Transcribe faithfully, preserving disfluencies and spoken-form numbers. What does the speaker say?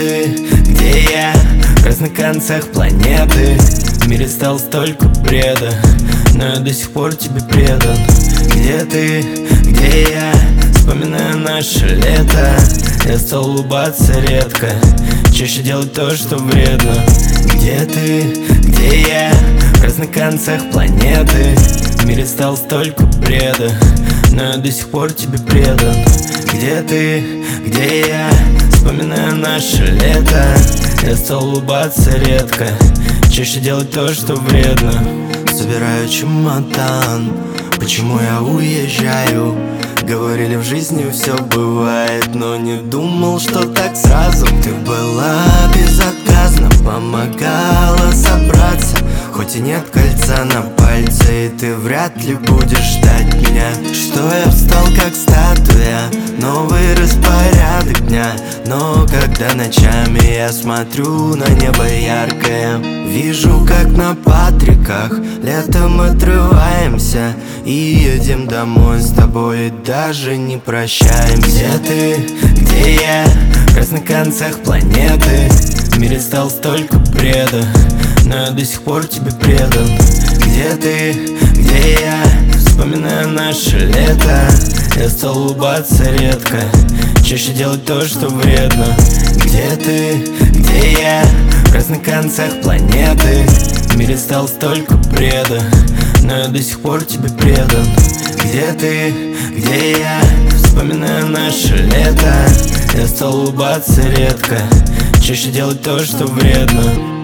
ты, где я? В разных концах планеты. В мире стало столько бреда, но я до сих пор тебе предан. Где ты, где я? Вспоминаю наше лето. Я стал улыбаться редко, чаще делать то, что вредно. Где ты, где я? В разных концах планеты. В мире стало столько бреда, но я до сих пор тебе предан. Где ты, где я? Вспоминаю наше лето. Я стал улыбаться редко, чаще делать то, что вредно. Собираю чемодан, почему я уезжаю? Говорили, в жизни все бывает, но не думал, что так сразу. Ты была безотказна, помогала собраться. Хоть и нет кольца на пальце, и ты вряд ли будешь ждать меня. Что я встал как статуя, новый распорядок дня. Но когда ночами я смотрю на небо яркое, вижу, как на Патриках летом отрываемся и едем домой с тобой, и даже не прощаемся. Где ты, где я? В разных концах планеты. В мире стало столько бреда, но я до сих пор тебе предан. Где ты, где я? Вспоминаю наше лето. Я стал улыбаться редко, чаще делать то, что вредно. Где ты, где я? В разных концах планеты. В мире стало столько бреда, но я до сих пор тебе предан. Где ты, где я? Вспоминаю наше лето. Я стал улыбаться редко, чаще делать то, что вредно.